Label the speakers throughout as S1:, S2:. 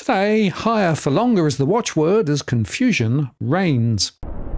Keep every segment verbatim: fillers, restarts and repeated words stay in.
S1: Today, higher for longer is the watchword as confusion reigns.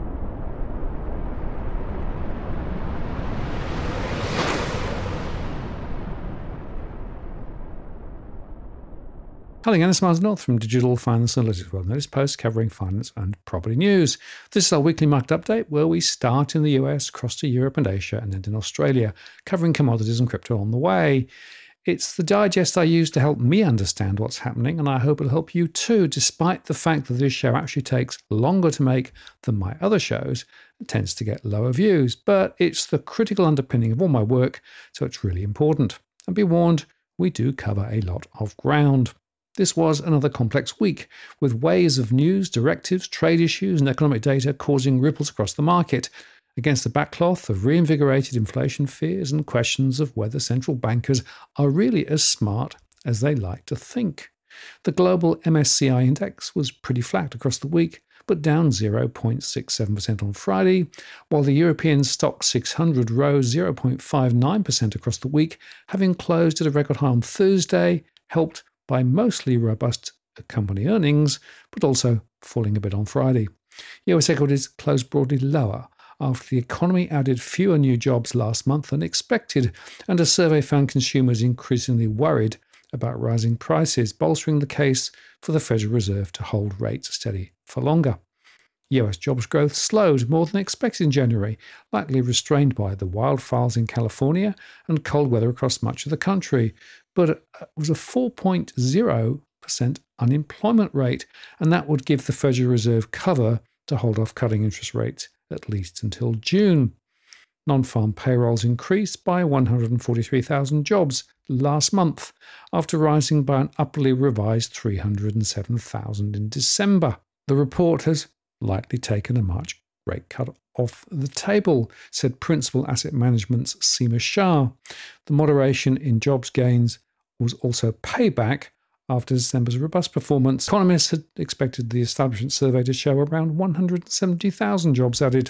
S1: Hello again, it's Miles North from Digital Finance Analytics World Notice Post covering finance and property news. This is our weekly market update where we start in the U S, cross to Europe and Asia, and end in Australia, covering commodities and crypto on the way. It's the digest I use to help me understand what's happening, and I hope it'll help you too, despite the fact that this show actually takes longer to make than my other shows. It tends to get lower views, but it's the critical underpinning of all my work, so it's really important. And be warned, we do cover a lot of ground. This was another complex week, with waves of news, directives, trade issues, and economic data causing ripples across the market, against the backcloth of reinvigorated inflation fears and questions of whether central bankers are really as smart as they like to think. The global M S C I index was pretty flat across the week, but down zero point six seven percent on Friday, while the European Stoxx six hundred rose zero point five nine percent across the week, having closed at a record high on Thursday, helped by mostly robust company earnings, but also falling a bit on Friday. U S equities closed broadly lower after the economy added fewer new jobs last month than expected, and a survey found consumers increasingly worried about rising prices, bolstering the case for the Federal Reserve to hold rates steady for longer. U S jobs growth slowed more than expected in January, likely restrained by the wildfires in California and cold weather across much of the country, but it was a four point zero percent unemployment rate, and that would give the Federal Reserve cover to hold off cutting interest rates at least until June. Non-farm payrolls increased by one hundred forty-three thousand jobs last month, after rising by an upwardly revised three hundred seven thousand in December. The report has likely taken a March rate cut off the table, said Principal Asset Management's Seema Shah. The moderation in jobs gains was also payback after December's robust performance. Economists had expected the establishment survey to show around one hundred seventy thousand jobs added.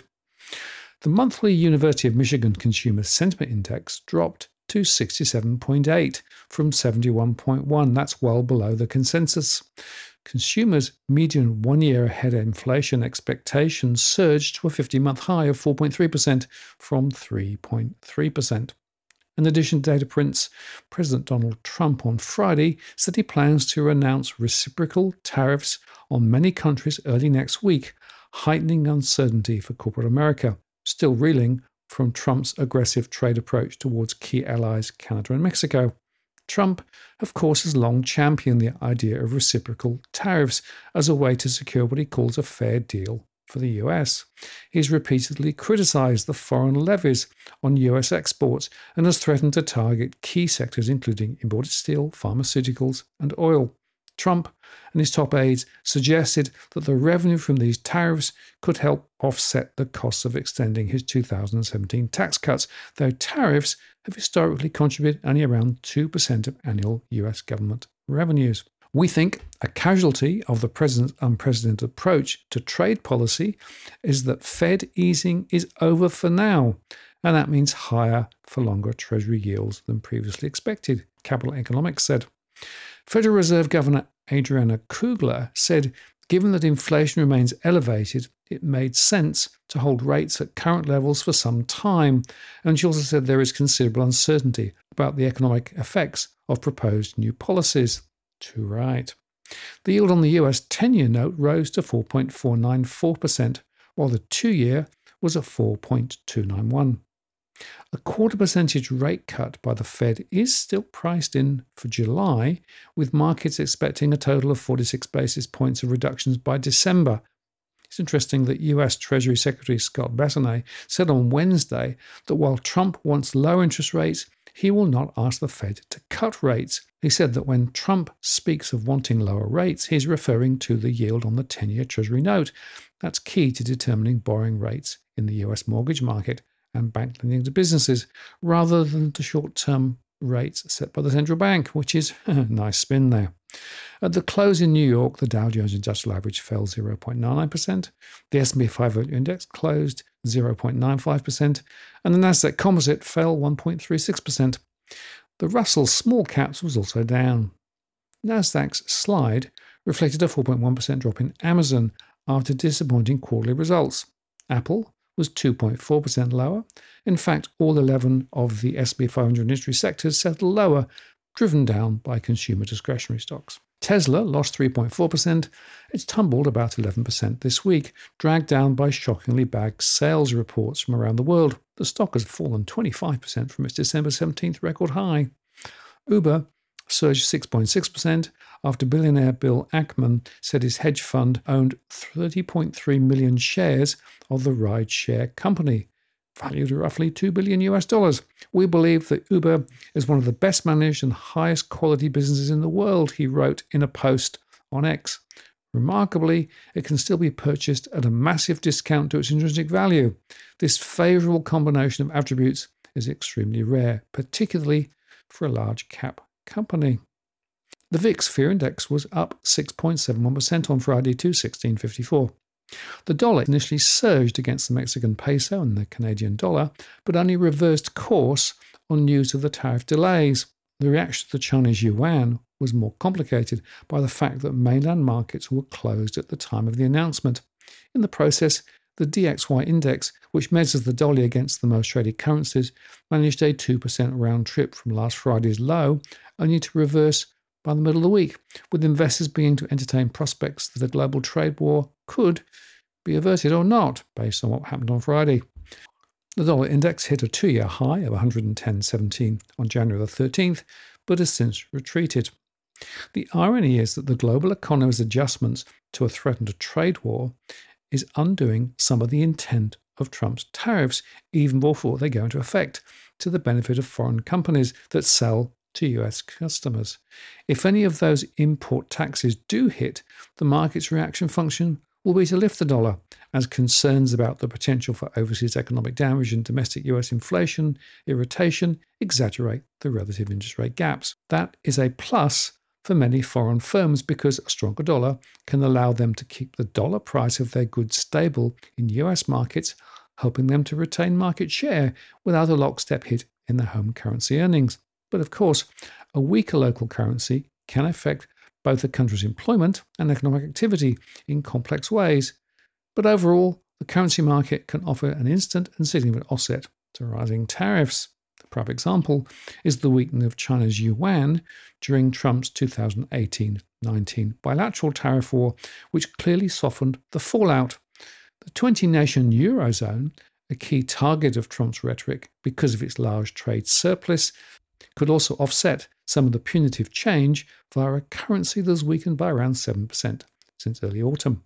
S1: The monthly University of Michigan Consumer Sentiment Index dropped to sixty-seven point eight from seventy-one point one. That's well below the consensus. Consumers' median one-year ahead inflation expectations surged to a fifty-month high of four point three percent from three point three percent. In addition to data prints, President Donald Trump on Friday said he plans to announce reciprocal tariffs on many countries early next week, heightening uncertainty for corporate America, still reeling from Trump's aggressive trade approach towards key allies Canada and Mexico. Trump, of course, has long championed the idea of reciprocal tariffs as a way to secure what he calls a fair deal for the U S. He's repeatedly criticized the foreign levies on U S exports and has threatened to target key sectors including imported steel, pharmaceuticals, and oil. Trump and his top aides suggested that the revenue from these tariffs could help offset the costs of extending his two thousand seventeen tax cuts, though tariffs have historically contributed only around two percent of annual U S government revenues. We think a casualty of the president's unprecedented approach to trade policy is that Fed easing is over for now, and that means higher for longer Treasury yields than previously expected, Capital Economics said. Federal Reserve Governor Adriana Kugler said, given that inflation remains elevated, it made sense to hold rates at current levels for some time, and she also said there is considerable uncertainty about the economic effects of proposed new policies. Too right. The yield on the U S ten-year note rose to four point four nine four percent, while the two-year was at four point two nine one. A quarter percentage rate cut by the Fed is still priced in for July, with markets expecting a total of forty-six basis points of reductions by December. It's interesting that U S Treasury Secretary Scott Bessent said on Wednesday that while Trump wants low interest rates, he will not ask the Fed to cut rates. He said that when Trump speaks of wanting lower rates, he's referring to the yield on the ten-year Treasury note. That's key to determining borrowing rates in the U S mortgage market and bank lending to businesses, rather than the short-term rates set by the central bank, which is a nice spin there. At the close in New York, the Dow Jones Industrial Average fell zero point nine nine percent, the S and P five hundred index closed zero point nine five percent, and the Nasdaq Composite fell one point three six percent. The Russell Small Caps was also down. Nasdaq's slide reflected a four point one percent drop in Amazon after disappointing quarterly results. Apple was two point four percent lower. In fact, all eleven of the S and P five hundred industry sectors settled lower, driven down by consumer discretionary stocks. Tesla lost three point four percent. It's tumbled about eleven percent this week, dragged down by shockingly bad sales reports from around the world. The stock has fallen twenty-five percent from its December seventeenth record high. Uber surged six point six percent after billionaire Bill Ackman said his hedge fund owned thirty point three million shares of the rideshare company, valued at roughly two billion U S dollars. We believe that Uber is one of the best managed and highest quality businesses in the world, he wrote in a post on X. Remarkably, it can still be purchased at a massive discount to its intrinsic value. This favourable combination of attributes is extremely rare, particularly for a large cap company. The V I X Fear Index was up six point seven one percent on Friday to sixteen fifty-four. The dollar initially surged against the Mexican peso and the Canadian dollar, but only reversed course on news of the tariff delays. The reaction to the Chinese yuan was more complicated by the fact that mainland markets were closed at the time of the announcement. In the process, the D X Y index, which measures the dollar against the most traded currencies, managed a two percent round trip from last Friday's low, only to reverse by the middle of the week, with investors beginning to entertain prospects that a global trade war could be averted or not, based on what happened on Friday. The dollar index hit a two-year high of one hundred ten point one seven on January the thirteenth, but has since retreated. The irony is that the global economy's adjustments to a threatened trade war is undoing some of the intent of Trump's tariffs even before they go into effect, to the benefit of foreign companies that sell to U S customers. If any of those import taxes do hit, the market's reaction function will be to lift the dollar, as concerns about the potential for overseas economic damage and domestic U S inflation irritation exaggerate the relative interest rate gaps. That is a plus for many foreign firms because a stronger dollar can allow them to keep the dollar price of their goods stable in U S markets, helping them to retain market share without a lockstep hit in their home currency earnings. But of course, a weaker local currency can affect both the country's employment and economic activity in complex ways. But overall, the currency market can offer an instant and significant offset to rising tariffs. A prime example is the weakening of China's yuan during Trump's two thousand eighteen nineteen bilateral tariff war, which clearly softened the fallout. The twenty-nation Eurozone, a key target of Trump's rhetoric because of its large trade surplus, could also offset some of the punitive change via a currency that has weakened by around seven percent since early autumn.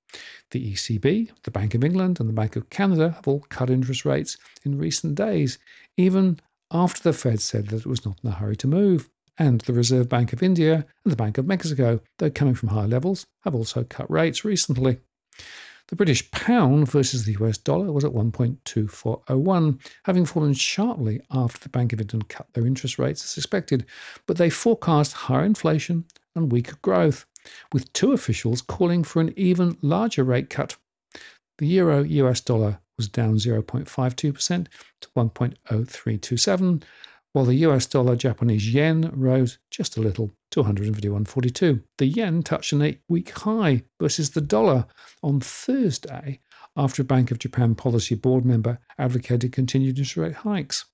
S1: The E C B, the Bank of England and the Bank of Canada have all cut interest rates in recent days, even after the Fed said that it was not in a hurry to move. And the Reserve Bank of India and the Bank of Mexico, though coming from higher levels, have also cut rates recently. The British pound versus the U S dollar was at one point two four oh one, having fallen sharply after the Bank of England cut their interest rates as expected, but they forecast higher inflation and weaker growth, with two officials calling for an even larger rate cut. The euro U S dollar was down zero point five two percent to one point oh three two seven, while the U S dollar Japanese yen rose just a little to one hundred fifty-one point four two. The yen touched an eight-week high versus the dollar on Thursday after a Bank of Japan Policy Board member advocated continued interest rate hikes.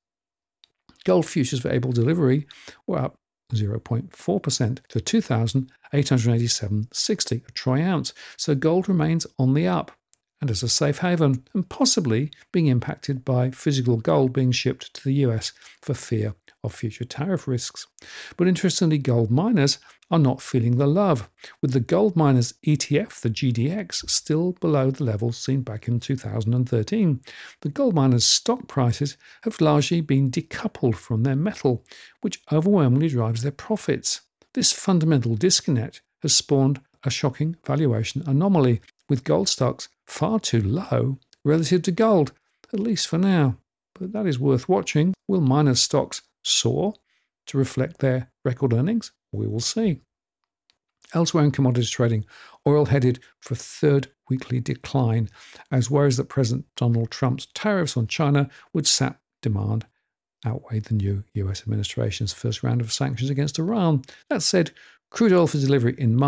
S1: Gold futures for April delivery were up zero point four percent to two thousand eight hundred eighty-seven dollars and sixty cents a troy ounce, so gold remains on the up and as a safe haven, and possibly being impacted by physical gold being shipped to the U S for fear of future tariff risks. But interestingly, gold miners are not feeling the love, with the gold miners E T F, the G D X, still below the levels seen back in two thousand thirteen. The gold miners' stock prices have largely been decoupled from their metal, which overwhelmingly drives their profits. This fundamental disconnect has spawned a shocking valuation anomaly, with gold stocks far too low relative to gold, at least for now. But that is worth watching. Will miners' stocks soar to reflect their record earnings? We will see. Elsewhere in commodities trading, oil headed for a third weekly decline, as worries that President Donald Trump's tariffs on China would sap demand outweigh the new U S administration's first round of sanctions against Iran. That said, crude oil for delivery in March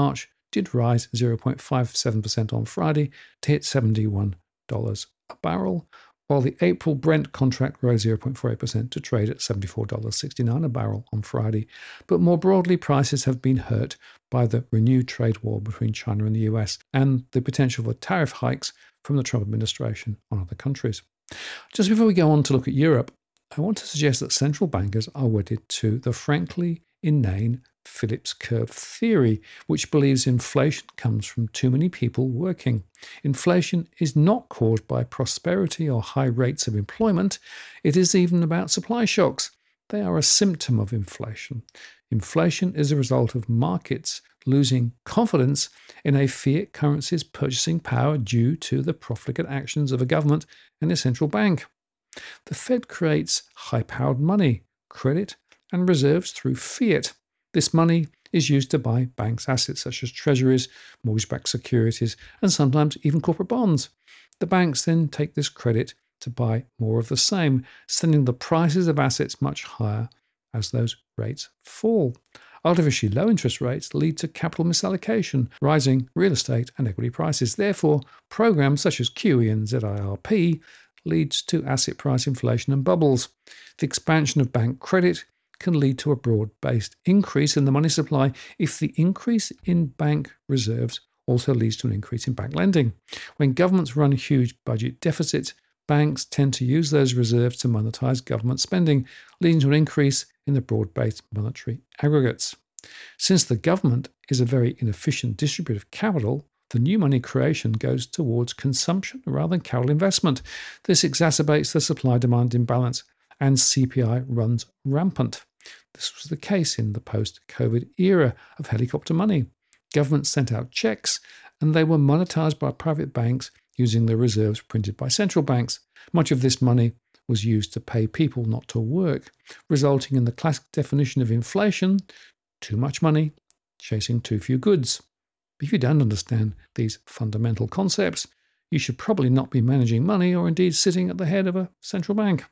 S1: did rise zero point five seven percent on Friday to hit seventy-one dollars a barrel, while the April Brent contract rose zero point four eight percent to trade at seventy-four dollars and sixty-nine cents a barrel on Friday. But more broadly, prices have been hurt by the renewed trade war between China and the U S and the potential for tariff hikes from the Trump administration on other countries. Just before we go on to look at Europe, I want to suggest that central bankers are wedded to the frankly inane Phillips curve theory, which believes inflation comes from too many people working. Inflation is not caused by prosperity or high rates of employment. It is even about supply shocks. They are a symptom of inflation. Inflation is a result of markets losing confidence in a fiat currency's purchasing power due to the profligate actions of a government and a central bank. The Fed creates high-powered money, credit, and reserves through fiat. This money is used to buy banks' assets such as treasuries, mortgage-backed securities, and sometimes even corporate bonds. The banks then take this credit to buy more of the same, sending the prices of assets much higher as those rates fall. Artificially low interest rates lead to capital misallocation, rising real estate and equity prices. Therefore, programs such as Q E and Z I R P leads to asset price inflation and bubbles. The expansion of bank credit can lead to a broad-based increase in the money supply if the increase in bank reserves also leads to an increase in bank lending. When governments run huge budget deficits, banks tend to use those reserves to monetize government spending, leading to an increase in the broad-based monetary aggregates. Since the government is a very inefficient distributor of capital, the new money creation goes towards consumption rather than capital investment. This exacerbates the supply-demand imbalance, and C P I runs rampant. This was the case in the post-COVID era of helicopter money. Governments sent out checks, and they were monetized by private banks using the reserves printed by central banks. Much of this money was used to pay people not to work, resulting in the classic definition of inflation: too much money chasing too few goods. If you don't understand these fundamental concepts, you should probably not be managing money or indeed sitting at the head of a central bank.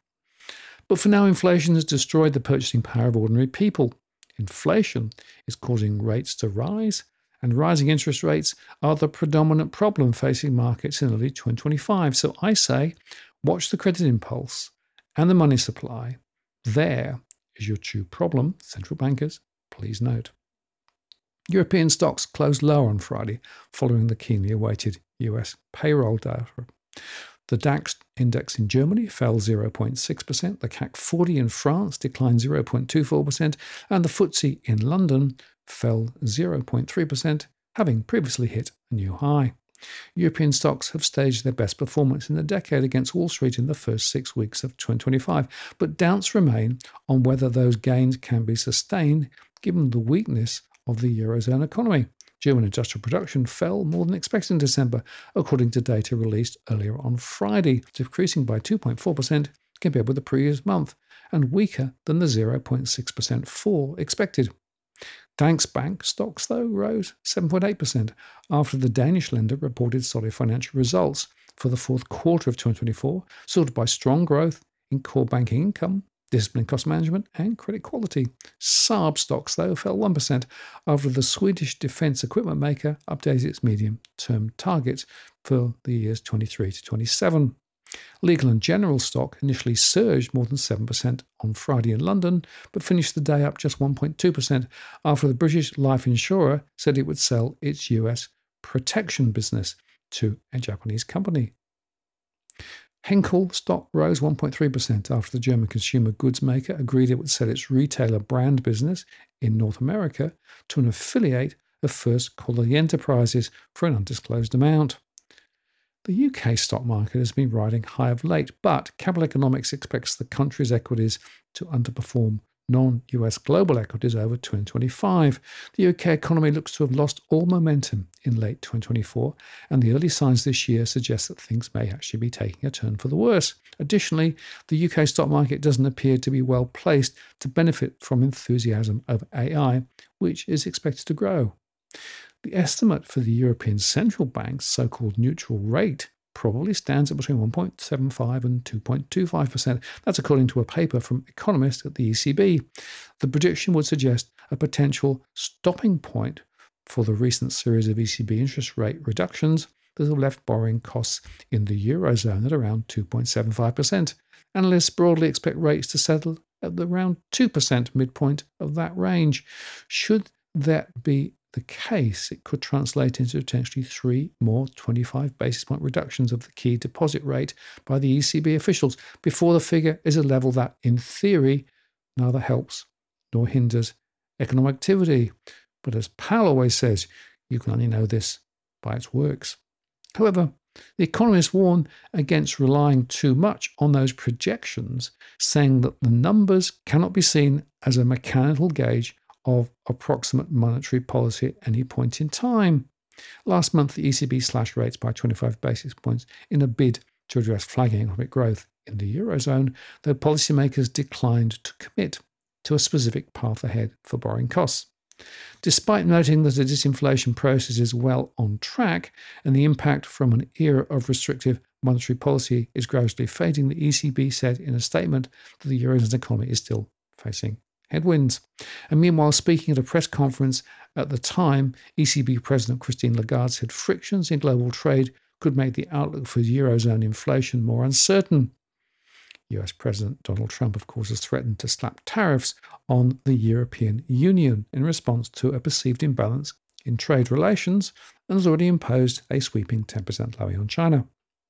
S1: But for now, inflation has destroyed the purchasing power of ordinary people. Inflation is causing rates to rise, and rising interest rates are the predominant problem facing markets in early twenty twenty-five. So I say, watch the credit impulse and the money supply. There is your true problem, central bankers, please note. European stocks closed lower on Friday following the keenly awaited U S payroll data. The DAX index in Germany fell zero point six percent, the C A C forty in France declined zero point two four percent, and the F T S E in London fell zero point three percent, having previously hit a new high. European stocks have staged their best performance in a decade against Wall Street in the first six weeks of twenty twenty-five, but doubts remain on whether those gains can be sustained given the weakness of the Eurozone economy. German industrial production fell more than expected in December, according to data released earlier on Friday, decreasing by two point four percent compared with the previous month, and weaker than the zero point six percent fall expected. Danske Bank stocks, though, rose seven point eight percent after the Danish lender reported solid financial results for the fourth quarter of twenty twenty-four, supported by strong growth in core banking income, disciplined cost management, and credit quality. Saab stocks, though, fell one percent after the Swedish defence equipment maker updated its medium-term targets for the years twenty-three to twenty-seven. Legal and General stock initially surged more than seven percent on Friday in London, but finished the day up just one point two percent after the British life insurer said it would sell its U S protection business to a Japanese company. Henkel stock rose one point three percent after the German consumer goods maker agreed it would sell its retailer brand business in North America to an affiliate of First Quality Enterprises for an undisclosed amount. The U K stock market has been riding high of late, but Capital Economics expects the country's equities to underperform non-U S global equities over twenty twenty-five. The U K economy looks to have lost all momentum in late twenty twenty-four, and the early signs this year suggest that things may actually be taking a turn for the worse. Additionally, the U K stock market doesn't appear to be well placed to benefit from enthusiasm over A I, which is expected to grow. The estimate for the European Central Bank's so-called neutral rate probably stands at between one point seven five and two point two five percent. That's according to a paper from economists at the E C B. The prediction would suggest a potential stopping point for the recent series of E C B interest rate reductions that have left borrowing costs in the Eurozone at around two point seven five percent. Analysts broadly expect rates to settle at the around two percent midpoint of that range. Should that be the case, it could translate into potentially three more twenty-five basis point reductions of the key deposit rate by the E C B officials before the figure is a level that, in theory, neither helps nor hinders economic activity. But as Powell always says, you can only know this by its works. However, the economists warn against relying too much on those projections, saying that the numbers cannot be seen as a mechanical gauge of approximate monetary policy at any point in time. Last month, the E C B slashed rates by twenty-five basis points in a bid to address flagging economic growth in the Eurozone, though policymakers declined to commit to a specific path ahead for borrowing costs. Despite noting that the disinflation process is well on track and the impact from an era of restrictive monetary policy is gradually fading, the E C B said in a statement that the Eurozone's economy is still facing headwinds. And meanwhile, speaking at a press conference at the time, E C B President Christine Lagarde said frictions in global trade could make the outlook for Eurozone inflation more uncertain. U S President Donald Trump, of course, has threatened to slap tariffs on the European Union in response to a perceived imbalance in trade relations and has already imposed a sweeping ten percent levy on China.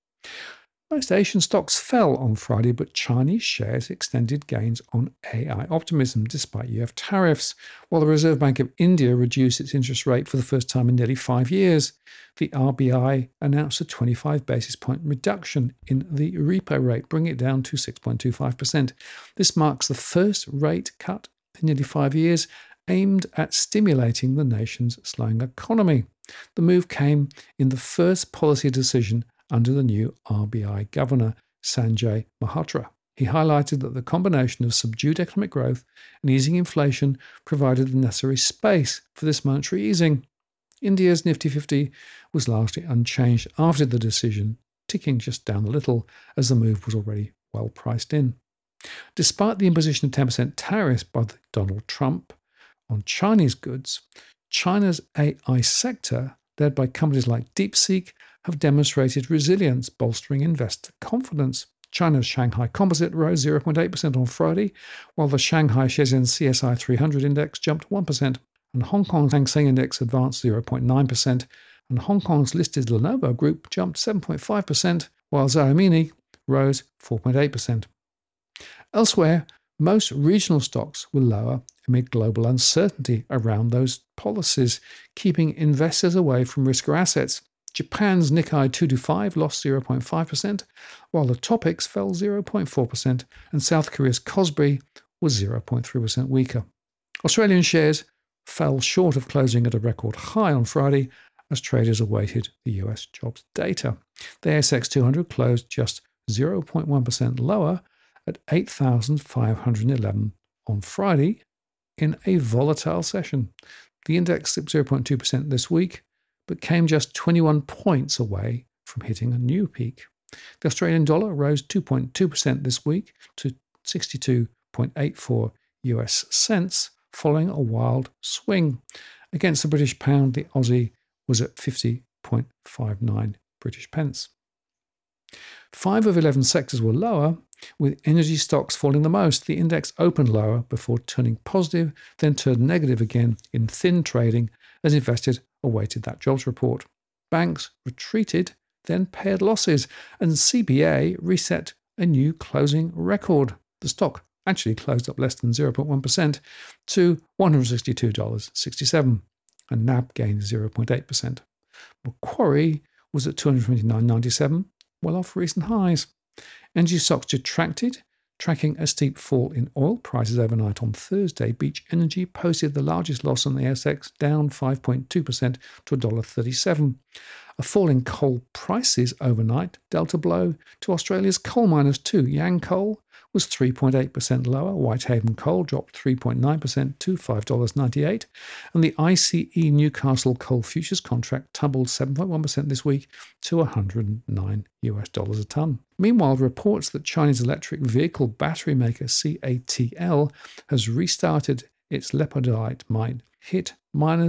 S1: Most Asian stocks fell on Friday, but Chinese shares extended gains on A I optimism despite U S tariffs, while the Reserve Bank of India reduced its interest rate for the first time in nearly five years. The R B I announced a twenty-five basis point reduction in the repo rate, bringing it down to six point two five percent. This marks the first rate cut in nearly five years, aimed at stimulating the nation's slowing economy. The move came in the first policy decision under the new R B I governor, Sanjay Mehrotra. He highlighted that the combination of subdued economic growth and easing inflation provided the necessary space for this monetary easing. India's Nifty fifty was largely unchanged after the decision, ticking just down a little as the move was already well priced in. Despite the imposition of ten percent tariffs by Donald Trump on Chinese goods, China's A I sector, led by companies like DeepSeek, have demonstrated resilience, bolstering investor confidence. China's Shanghai Composite rose zero point eight percent on Friday, while the Shanghai Shenzhen C S I three hundred index jumped one percent, and Hong Kong's Hang Seng Index advanced zero point nine percent, and Hong Kong's listed Lenovo Group jumped seven point five percent, while Xiaomi rose four point eight percent. Elsewhere, most regional stocks were lower amid global uncertainty around those policies, keeping investors away from riskier assets. Japan's Nikkei two twenty-five lost zero point five percent, while the Topix fell zero point four percent, and South Korea's Kospi was zero point three percent weaker. Australian shares fell short of closing at a record high on Friday as traders awaited the U S jobs data. The A S X two hundred closed just zero point one percent lower at eight thousand five hundred eleven on Friday in a volatile session. The index slipped zero point two percent this week, but came just twenty-one points away from hitting a new peak. The Australian dollar rose two point two percent this week to sixty-two point eight four U S cents, following a wild swing. Against the British pound, the Aussie was at fifty point five nine British pence. Five of eleven sectors were lower, with energy stocks falling the most. The index opened lower before turning positive, then turned negative again in thin trading as investors awaited that jobs report. Banks retreated, then paired losses, and C B A reset a new closing record. The stock actually closed up less than zero point one percent to one hundred sixty-two dollars and sixty-seven cents, and N A B gained zero point eight percent. Macquarie was at two hundred twenty-nine dollars and ninety-seven cents, well off recent highs. Energy stocks detracted, tracking a steep fall in oil prices overnight on Thursday. Beach Energy posted the largest loss on the A S X, down five point two percent to one dollar and thirty-seven cents. A fall in coal prices overnight dealt a blow to Australia's coal miners too. Yancoal was three point eight percent lower. Whitehaven Coal dropped three point nine percent to five dollars and ninety-eight cents. And the I C E Newcastle Coal Futures contract tumbled seven point one percent this week to one hundred nine U S dollars a tonne. Meanwhile, reports that Chinese electric vehicle battery maker C A T L has restarted its lepidolite mine hit miners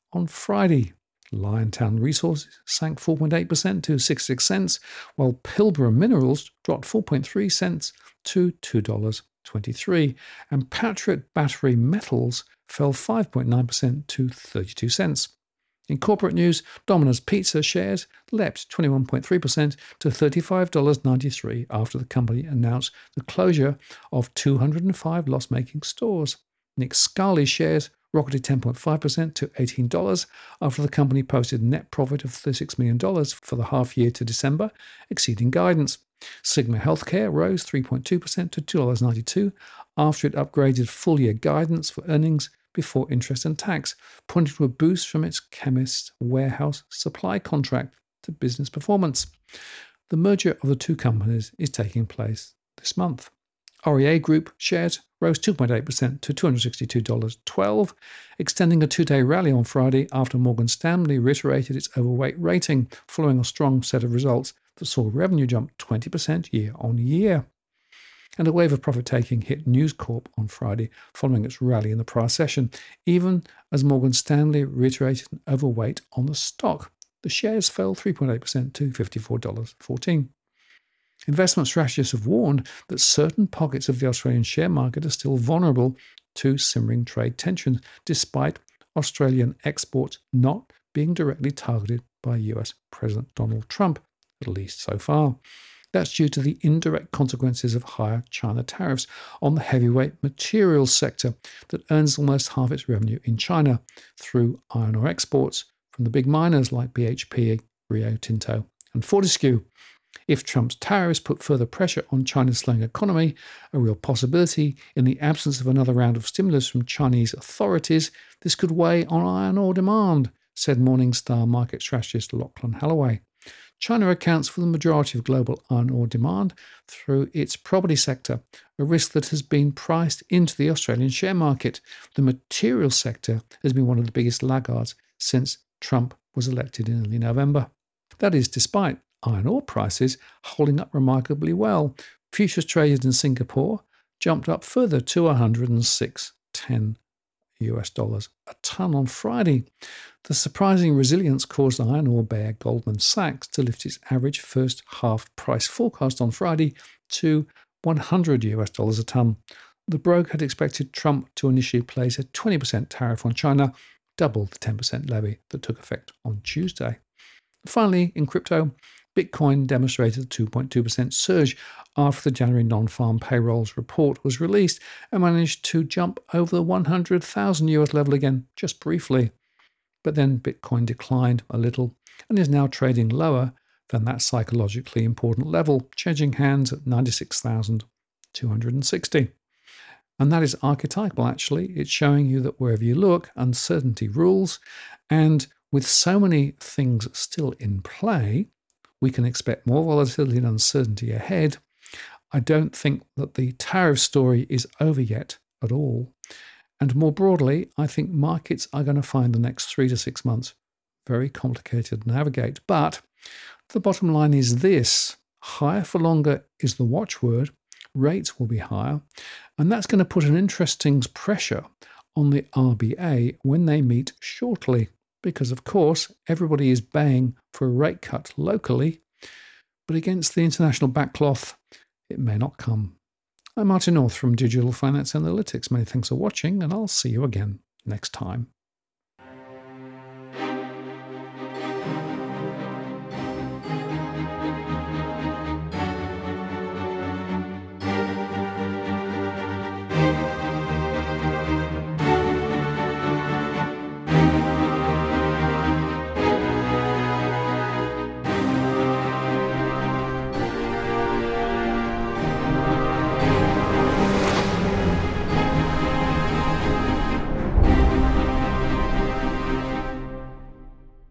S1: on Friday. Liontown Resources sank four point eight percent to sixty-six cents, while Pilbara Minerals dropped four point three cents to two dollars and twenty-three cents, and Patriot Battery Metals fell five point nine percent to thirty-two cents. In corporate news, Domino's Pizza shares leapt twenty-one point three percent to thirty-five dollars and ninety-three cents after the company announced the closure of two hundred five loss-making stores. Nick Scali's shares rocketed ten point five percent to eighteen dollars after the company posted a net profit of thirty-six million dollars for the half year to December, exceeding guidance. Sigma Healthcare rose three point two percent to two dollars and ninety-two cents after it upgraded full-year guidance for earnings before interest and tax, pointing to a boost from its Chemist Warehouse supply contract to business performance. The merger of the two companies is taking place this month. R E A Group shares rose two point eight percent to two hundred sixty-two dollars and twelve cents, extending a two-day rally on Friday after Morgan Stanley reiterated its overweight rating following a strong set of results that saw revenue jump twenty percent year on year. And a wave of profit-taking hit News Corp on Friday following its rally in the prior session, even as Morgan Stanley reiterated an overweight on the stock. The shares fell three point eight percent to fifty-four dollars and fourteen cents. Investment strategists have warned that certain pockets of the Australian share market are still vulnerable to simmering trade tensions, despite Australian exports not being directly targeted by U S President Donald Trump, at least so far. That's due to the indirect consequences of higher China tariffs on the heavyweight materials sector that earns almost half its revenue in China through iron ore exports from the big miners like B H P, Rio Tinto, and Fortescue. If Trump's tariffs put further pressure on China's slowing economy, a real possibility in the absence of another round of stimulus from Chinese authorities, this could weigh on iron ore demand, said Morningstar market strategist Lachlan Holloway. China accounts for the majority of global iron ore demand through its property sector, a risk that has been priced into the Australian share market. The materials sector has been one of the biggest laggards since Trump was elected in early November. That is despite iron ore prices holding up remarkably well. Futures traded in Singapore jumped up further to one hundred six ten U S dollars a ton on Friday. The surprising resilience caused iron ore bear Goldman Sachs to lift its average first half price forecast on Friday to one hundred U S dollars a ton. The broker had expected Trump to initially place a twenty percent tariff on China, double the ten percent levy that took effect on Tuesday. Finally, in crypto, Bitcoin demonstrated a two point two percent surge after the January non-farm payrolls report was released and managed to jump over the one hundred thousand U S level again just briefly. But then Bitcoin declined a little and is now trading lower than that psychologically important level, changing hands at ninety-six thousand two hundred sixty. And that is archetypal, actually. It's showing you that wherever you look, uncertainty rules. And with so many things still in play, we can expect more volatility and uncertainty ahead. I don't think that the tariff story is over yet at all. And more broadly, I think markets are going to find the next three to six months very complicated to navigate. But the bottom line is this: higher for longer is the watchword. Rates will be higher. And that's going to put an interesting pressure on the R B A when they meet shortly. Because, of course, everybody is baying for a rate cut locally, but against the international backcloth, it may not come. I'm Martin North from Digital Finance Analytics. Many thanks for watching, and I'll see you again next time.